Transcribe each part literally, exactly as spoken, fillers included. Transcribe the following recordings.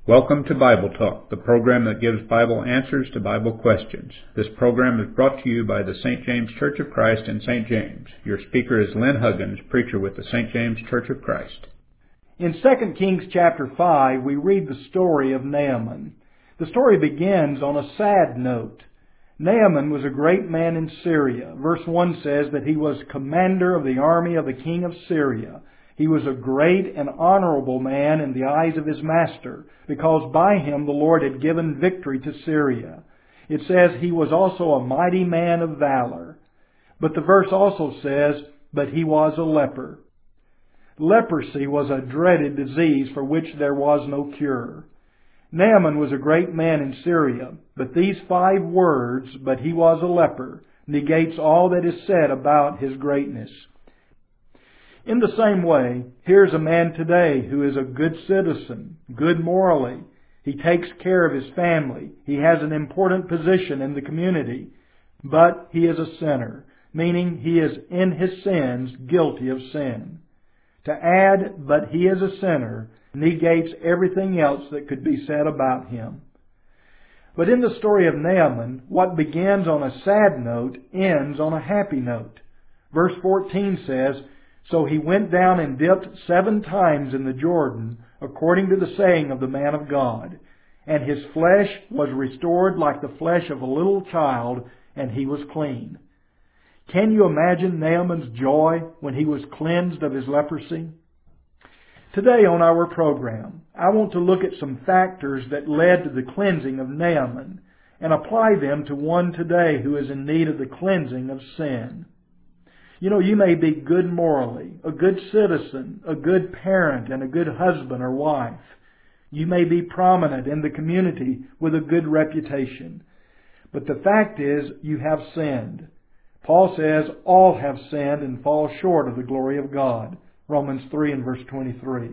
Welcome to Bible Talk, the program that gives Bible answers to Bible questions. This program is brought to you by the Saint James Church of Christ in Saint James. Your speaker is Lynn Huggins, preacher with the Saint James Church of Christ. In Second Kings chapter five, we read the story of Naaman. The story begins on a sad note. Naaman was a great man in Syria. Verse one says that he was commander of the army of the king of Syria. He was a great and honorable man in the eyes of his master, because by him the Lord had given victory to Syria. It says he was also a mighty man of valor. But the verse also says, but he was a leper. Leprosy was a dreaded disease for which there was no cure. Naaman was a great man in Syria, but these five words, but he was a leper, negates all that is said about his greatness. In the same way, here's a man today who is a good citizen, good morally. He takes care of his family. He has an important position in the community. But he is a sinner, meaning he is in his sins guilty of sin. To add, but he is a sinner, negates everything else that could be said about him. But in the story of Naaman, what begins on a sad note ends on a happy note. Verse fourteen says, so he went down and dipped seven times in the Jordan, according to the saying of the man of God. And his flesh was restored like the flesh of a little child, and he was clean. Can you imagine Naaman's joy when he was cleansed of his leprosy? Today on our program, I want to look at some factors that led to the cleansing of Naaman and apply them to one today who is in need of the cleansing of sin. You know, you may be good morally, a good citizen, a good parent, and a good husband or wife. You may be prominent in the community with a good reputation. But the fact is, you have sinned. Paul says, all have sinned and fall short of the glory of God. Romans three and verse twenty-three.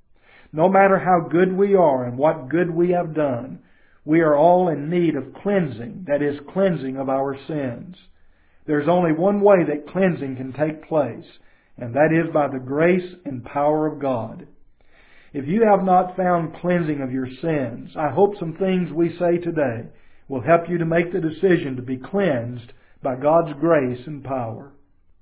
No matter how good we are and what good we have done, we are all in need of cleansing, that is, cleansing of our sins. There's only one way that cleansing can take place, and that is by the grace and power of God. If you have not found cleansing of your sins, I hope some things we say today will help you to make the decision to be cleansed by God's grace and power.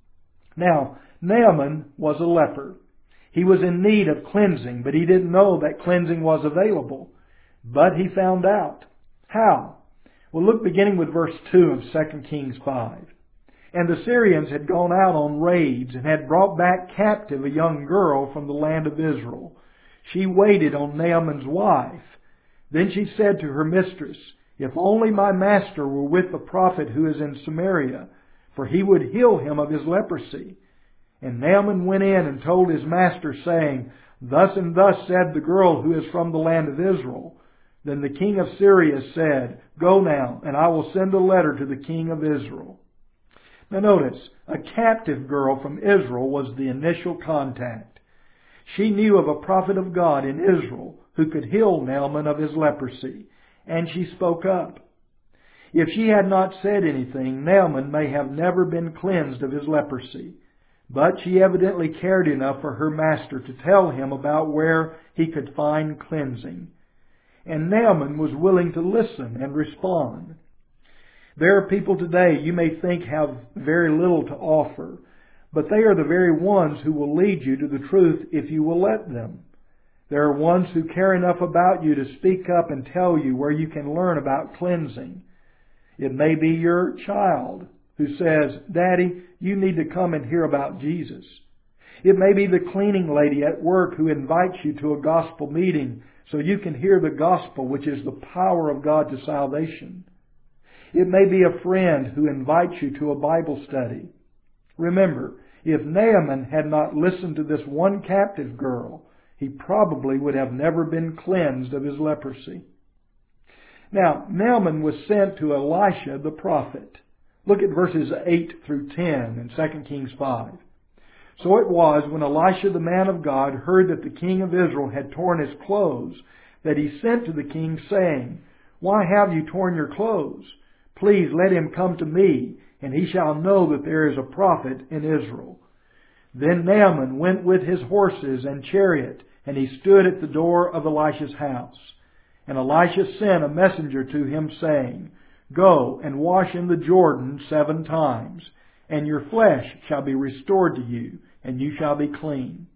Now, Naaman was a leper. He was in need of cleansing, but he didn't know that cleansing was available. But he found out. How? Well, look beginning with verse two of Second Kings five. And the Syrians had gone out on raids and had brought back captive a young girl from the land of Israel. She waited on Naaman's wife. Then she said to her mistress, if only my master were with the prophet who is in Samaria, for he would heal him of his leprosy. And Naaman went in and told his master, saying, thus and thus said the girl who is from the land of Israel. Then the king of Syria said, go now, and I will send a letter to the king of Israel. Now notice, a captive girl from Israel was the initial contact. She knew of a prophet of God in Israel who could heal Naaman of his leprosy, and she spoke up. If she had not said anything, Naaman may have never been cleansed of his leprosy. But she evidently cared enough for her master to tell him about where he could find cleansing. And Naaman was willing to listen and respond. There are people today you may think have very little to offer, but they are the very ones who will lead you to the truth if you will let them. There are ones who care enough about you to speak up and tell you where you can learn about cleansing. It may be your child who says, Daddy, you need to come and hear about Jesus. It may be the cleaning lady at work who invites you to a gospel meeting so you can hear the gospel, which is the power of God to salvation. It may be a friend who invites you to a Bible study. Remember, if Naaman had not listened to this one captive girl, he probably would have never been cleansed of his leprosy. Now, Naaman was sent to Elisha the prophet. Look at verses eight through ten in Second Kings five. So it was when Elisha the man of God heard that the king of Israel had torn his clothes, that he sent to the king, saying, why have you torn your clothes? Please let him come to me, and he shall know that there is a prophet in Israel. Then Naaman went with his horses and chariot, and he stood at the door of Elisha's house. And Elisha sent a messenger to him, saying, Go and wash in the Jordan seven times, and your flesh shall be restored to you, and you shall be clean.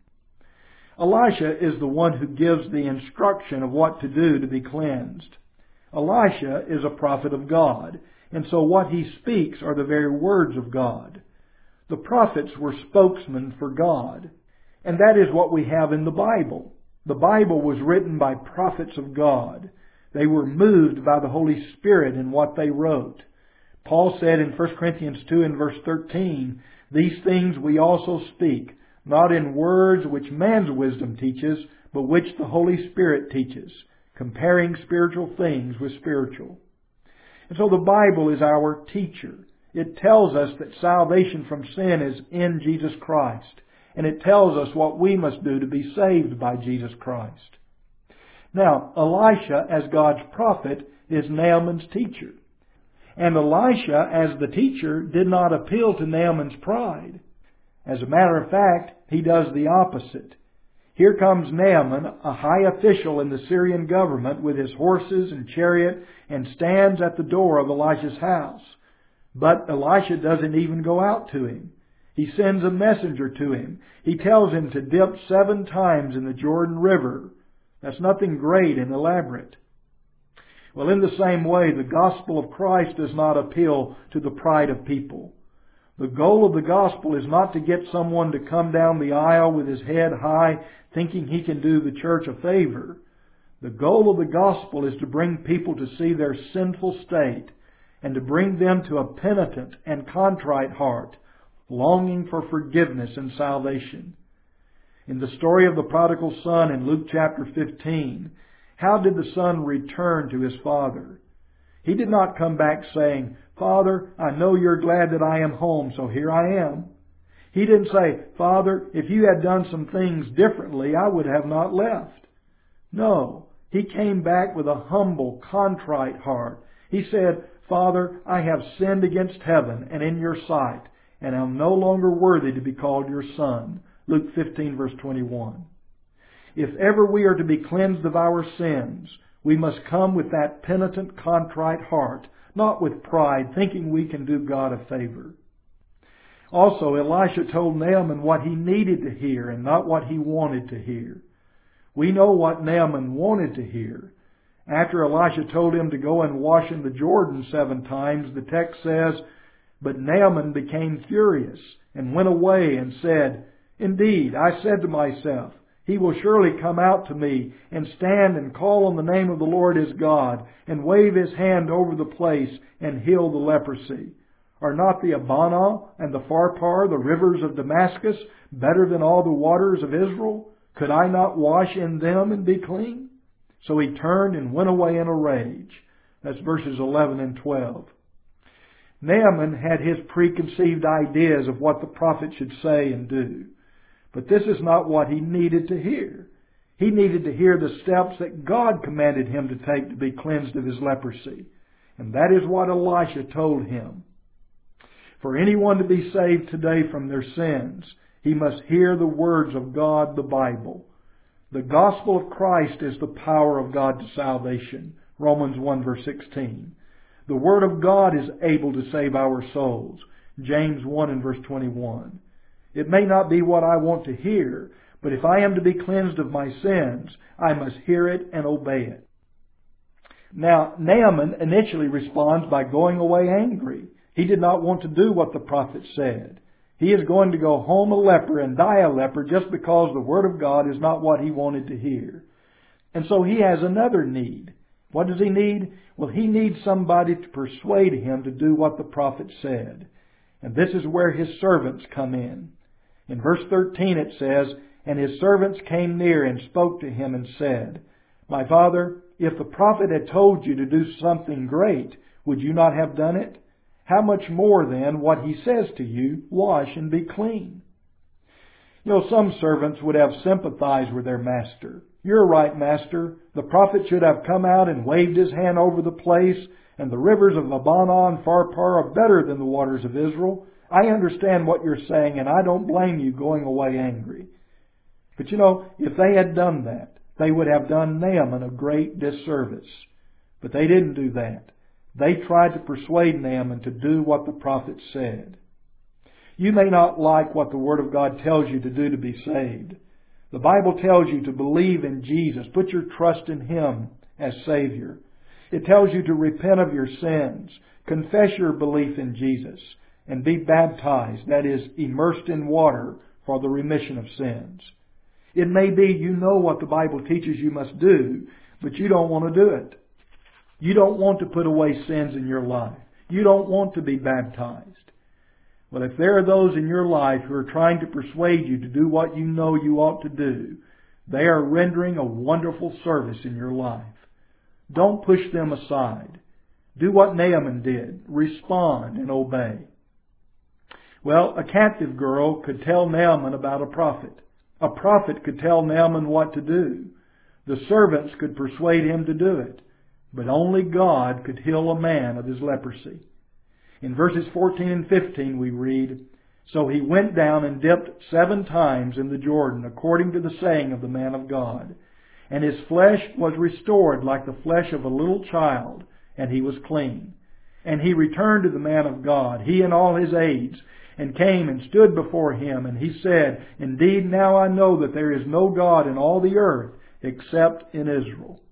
Elisha is the one who gives the instruction of what to do to be cleansed. Elisha is a prophet of God, and so what he speaks are the very words of God. The prophets were spokesmen for God, and that is what we have in the Bible. The Bible was written by prophets of God. They were moved by the Holy Spirit in what they wrote. Paul said in First Corinthians two and verse thirteen, These things we also speak, not in words which man's wisdom teaches, but which the Holy Spirit teaches, comparing spiritual things with spiritual. And so the Bible is our teacher. It tells us that salvation from sin is in Jesus Christ. And it tells us what we must do to be saved by Jesus Christ. Now, Elisha, as God's prophet, is Naaman's teacher. And Elisha, as the teacher, did not appeal to Naaman's pride. As a matter of fact, he does the opposite. Here comes Naaman, a high official in the Syrian government, with his horses and chariot, and stands at the door of Elisha's house. But Elisha doesn't even go out to him. He sends a messenger to him. He tells him to dip seven times in the Jordan River. That's nothing great and elaborate. Well, in the same way, the gospel of Christ does not appeal to the pride of people. The goal of the gospel is not to get someone to come down the aisle with his head high, thinking he can do the church a favor. The goal of the gospel is to bring people to see their sinful state and to bring them to a penitent and contrite heart, longing for forgiveness and salvation. In the story of the prodigal son in Luke chapter fifteen, how did the son return to his father? He did not come back saying, Father, I know you're glad that I am home, so here I am. He didn't say, Father, if you had done some things differently, I would have not left. No, he came back with a humble, contrite heart. He said, Father, I have sinned against heaven and in your sight, and am no longer worthy to be called your son. Luke fifteen, verse twenty-one. If ever we are to be cleansed of our sins, we must come with that penitent, contrite heart, not with pride, thinking we can do God a favor. Also, Elisha told Naaman what he needed to hear and not what he wanted to hear. We know what Naaman wanted to hear. After Elisha told him to go and wash in the Jordan seven times, the text says, But Naaman became furious and went away and said, Indeed, I said to myself, He will surely come out to me and stand and call on the name of the Lord his God and wave his hand over the place and heal the leprosy. Are not the Abana and the Pharpar, the rivers of Damascus, better than all the waters of Israel? Could I not wash in them and be clean? So he turned and went away in a rage. That's verses eleven and twelve. Naaman had his preconceived ideas of what the prophet should say and do. But this is not what he needed to hear. He needed to hear the steps that God commanded him to take to be cleansed of his leprosy. And that is what Elisha told him. For anyone to be saved today from their sins, he must hear the words of God, the Bible. The gospel of Christ is the power of God to salvation. Romans one verse sixteen. The Word of God is able to save our souls. James one and verse twenty-one. It may not be what I want to hear, but if I am to be cleansed of my sins, I must hear it and obey it. Now, Naaman initially responds by going away angry. He did not want to do what the prophet said. He is going to go home a leper and die a leper just because the Word of God is not what he wanted to hear. And so he has another need. What does he need? Well, he needs somebody to persuade him to do what the prophet said. And this is where his servants come in. In verse thirteen it says, And his servants came near and spoke to him and said, My father, if the prophet had told you to do something great, would you not have done it? How much more then what he says to you, wash and be clean? You know, some servants would have sympathized with their master. You're right, master. The prophet should have come out and waved his hand over the place, and the rivers of Abana and Pharpar are better than the waters of Israel. I understand what you're saying, and I don't blame you going away angry. But you know, if they had done that, they would have done Naaman a great disservice. But they didn't do that. They tried to persuade Naaman to do what the prophet said. You may not like what the Word of God tells you to do to be saved. The Bible tells you to believe in Jesus. Put your trust in Him as Savior. It tells you to repent of your sins, confess your belief in Jesus, and be baptized, that is, immersed in water for the remission of sins. It may be you know what the Bible teaches you must do, but you don't want to do it. You don't want to put away sins in your life. You don't want to be baptized. Well, if there are those in your life who are trying to persuade you to do what you know you ought to do, they are rendering a wonderful service in your life. Don't push them aside. Do what Naaman did. Respond and obey. Well, a captive girl could tell Naaman about a prophet. A prophet could tell Naaman what to do. The servants could persuade him to do it. But only God could heal a man of his leprosy. In verses fourteen and fifteen we read, So he went down and dipped seven times in the Jordan, according to the saying of the man of God. And his flesh was restored like the flesh of a little child, and he was clean. And he returned to the man of God, he and all his aides, and came and stood before him. And he said, Indeed, now I know that there is no God in all the earth except in Israel.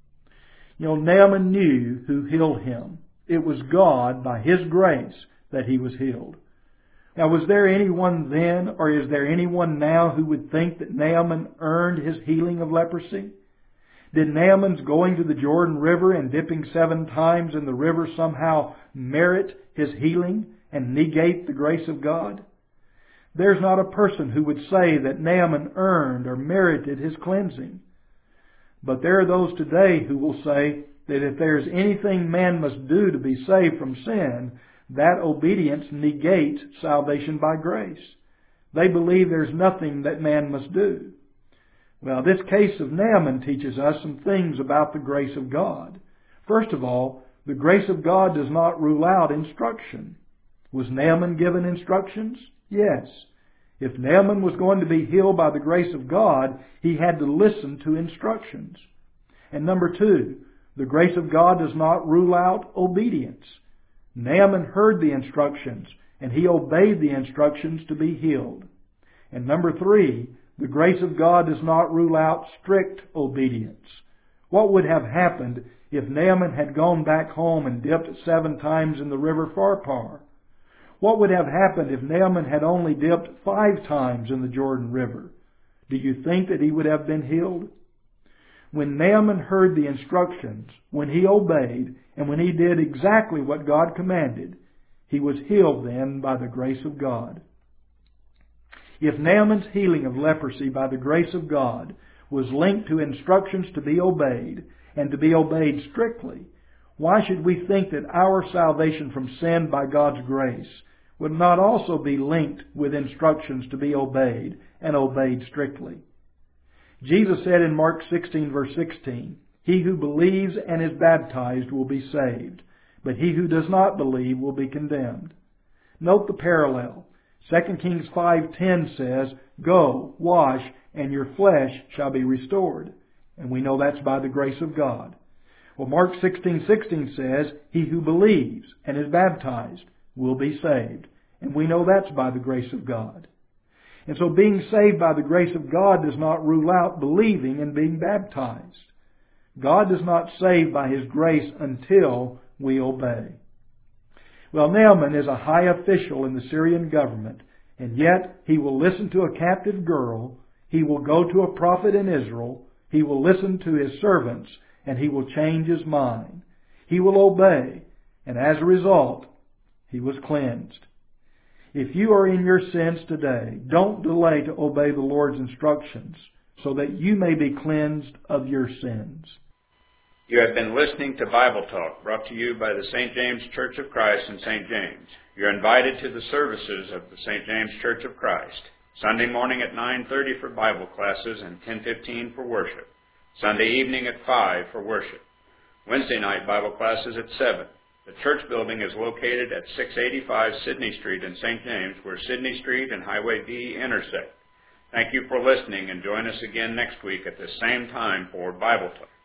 You know, Naaman knew who healed him. It was God, by His grace, that he was healed. Now, was there anyone then, or is there anyone now who would think that Naaman earned his healing of leprosy? Did Naaman's going to the Jordan River and dipping seven times in the river somehow merit his healing and negate the grace of God? There's not a person who would say that Naaman earned or merited his cleansing. But there are those today who will say that if there's anything man must do to be saved from sin, that obedience negates salvation by grace. They believe there's nothing that man must do. Well, this case of Naaman teaches us some things about the grace of God. First of all, the grace of God does not rule out instruction. Was Naaman given instructions? Yes. If Naaman was going to be healed by the grace of God, he had to listen to instructions. And number two, the grace of God does not rule out obedience. Naaman heard the instructions, and he obeyed the instructions to be healed. And number three, the grace of God does not rule out strict obedience. What would have happened if Naaman had gone back home and dipped seven times in the river Pharpar? What would have happened if Naaman had only dipped five times in the Jordan River? Do you think that he would have been healed? When Naaman heard the instructions, when he obeyed, and when he did exactly what God commanded, he was healed then by the grace of God. If Naaman's healing of leprosy by the grace of God was linked to instructions to be obeyed, and to be obeyed strictly, why should we think that our salvation from sin by God's grace would not also be linked with instructions to be obeyed and obeyed strictly? Jesus said in Mark sixteen, verse sixteen, He who believes and is baptized will be saved, but he who does not believe will be condemned. Note the parallel. Second Kings five ten says, Go, wash, and your flesh shall be restored. And we know that's by the grace of God. Well, Mark sixteen sixteen says, He who believes and is baptized will be saved. And we know that's by the grace of God. And so being saved by the grace of God does not rule out believing and being baptized. God does not save by His grace until we obey. Well, Naaman is a high official in the Syrian government, and yet he will listen to a captive girl, he will go to a prophet in Israel, he will listen to his servants, and he will change his mind. He will obey, and as a result, he was cleansed. If you are in your sins today, don't delay to obey the Lord's instructions so that you may be cleansed of your sins. You have been listening to Bible Talk, brought to you by the Saint James Church of Christ in Saint James. You're invited to the services of the Saint James Church of Christ. Sunday morning at nine thirty for Bible classes and ten fifteen for worship. Sunday evening at five for worship. Wednesday night Bible classes at seven. The church building is located at six eighty-five Sydney Street in Saint James, where Sydney Street and Highway B intersect. Thank you for listening, and join us again next week at the same time for Bible Talk.